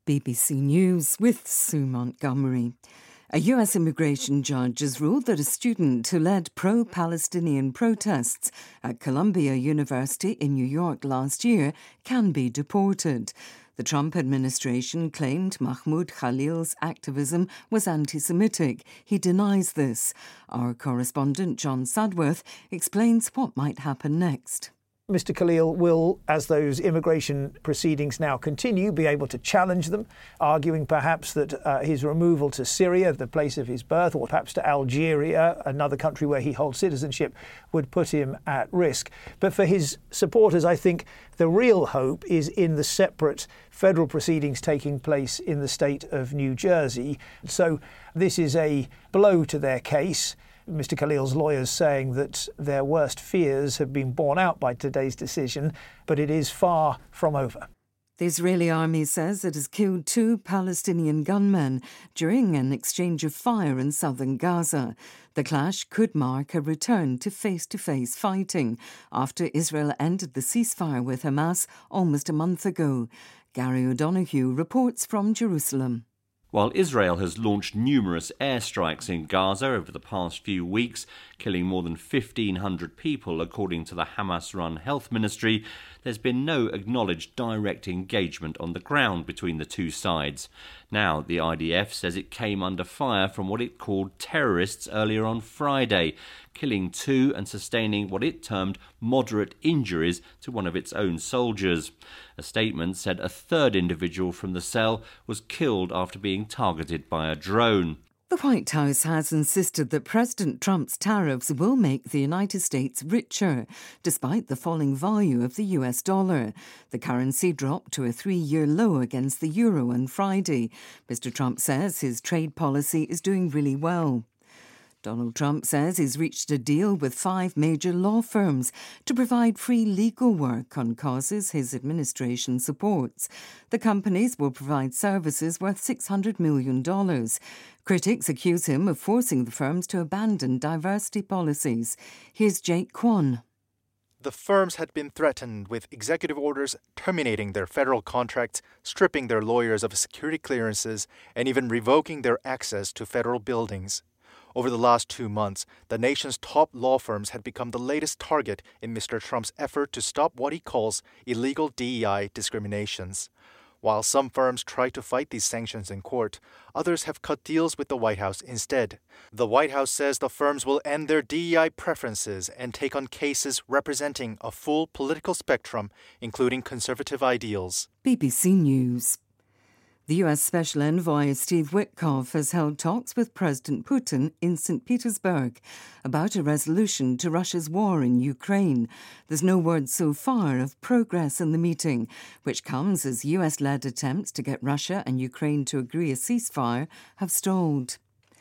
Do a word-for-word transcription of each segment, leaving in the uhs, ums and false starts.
B B C News with Sue Montgomery. A U S immigration judge has ruled that a student who led pro-Palestinian protests at Columbia University in New York last year can be deported. The Trump administration claimed Mahmoud Khalil's activism was anti-Semitic. He denies this. Our correspondent John Sadworth explains what might happen next. Mister Khalil will, as those immigration proceedings now continue, be able to challenge them, arguing perhaps that uh, his removal to Syria, the place of his birth, or perhaps to Algeria, another country where he holds citizenship, would put him at risk. But for his supporters, I think the real hope is in the separate federal proceedings taking place in the state of New Jersey. So this is a blow to their case. Mister Khalil's lawyers saying that their worst fears have been borne out by today's decision, but it is far from over. The Israeli army says it has killed two Palestinian gunmen during an exchange of fire in southern Gaza. The clash could mark a return to face-to-face fighting after Israel ended the ceasefire with Hamas almost a month ago. Gary O'Donoghue reports from Jerusalem. While Israel has launched numerous airstrikes in Gaza over the past few weeks, killing more than fifteen hundred people according to the Hamas-run health ministry, there's been no acknowledged direct engagement on the ground between the two sides. Now, the I D F says it came under fire from what it called terrorists earlier on Friday, killing two and sustaining what it termed moderate injuries to one of its own soldiers. A statement said a third individual from the cell was killed after being targeted by a drone. The White House has insisted that President Trump's tariffs will make the United States richer, despite the falling value of the U S dollar. The currency dropped to a three-year low against the euro on Friday. Mister Trump says his trade policy is doing really well. Donald Trump says he's reached a deal with five major law firms to provide free legal work on causes his administration supports. The companies will provide services worth six hundred million dollars. Critics accuse him of forcing the firms to abandon diversity policies. Here's Jake Kwon. The firms had been threatened with executive orders terminating their federal contracts, stripping their lawyers of security clearances, and even revoking their access to federal buildings. Over the last two months, the nation's top law firms had become the latest target in Mister Trump's effort to stop what he calls illegal D E I discriminations. While some firms try to fight these sanctions in court, others have cut deals with the White House instead. The White House says the firms will end their D E I preferences and take on cases representing a full political spectrum, including conservative ideals. B B C News. The U S Special Envoy Steve Witkoff has held talks with President Putin in Saint Petersburg about a resolution to Russia's war in Ukraine. There's no word so far of progress in the meeting, which comes as U S-led attempts to get Russia and Ukraine to agree a ceasefire have stalled.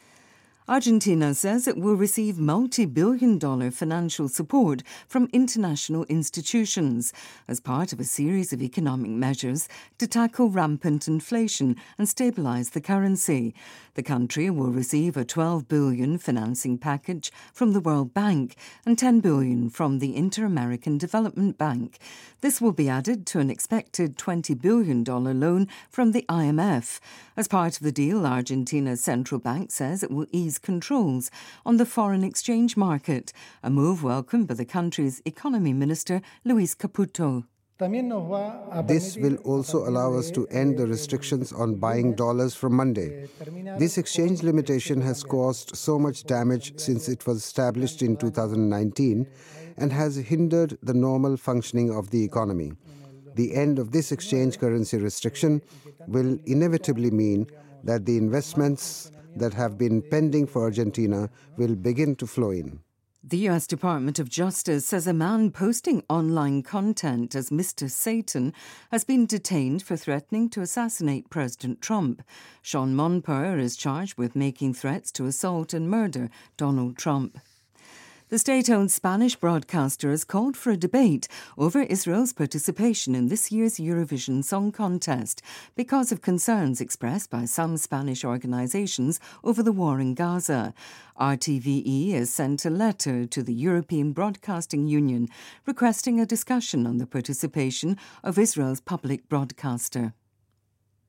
Argentina says it will receive multi-billion dollar financial support from international institutions as part of a series of economic measures to tackle rampant inflation and stabilise the currency. The country will receive a twelve billion dollars financing package from the World Bank and ten billion dollars from the Inter-American Development Bank. This will be added to an expected twenty billion dollars loan from the I M F. As part of the deal, Argentina's central bank says it will ease controls on the foreign exchange market, a move welcomed by the country's economy minister, Luis Caputo. This will also allow us to end the restrictions on buying dollars from Monday. This exchange limitation has caused so much damage since it was established in two thousand nineteen and has hindered the normal functioning of the economy. The end of this exchange currency restriction will inevitably mean that the investments that have been pending for Argentina will begin to flow in. The U S Department of Justice says a man posting online content as Mister Satan has been detained for threatening to assassinate President Trump. Sean Monper is charged with making threats to assault and murder Donald Trump. The state-owned Spanish broadcaster has called for a debate over Israel's participation in this year's Eurovision Song Contest because of concerns expressed by some Spanish organisations over the war in Gaza. R T V E has sent a letter to the European Broadcasting Union requesting a discussion on the participation of Israel's public broadcaster.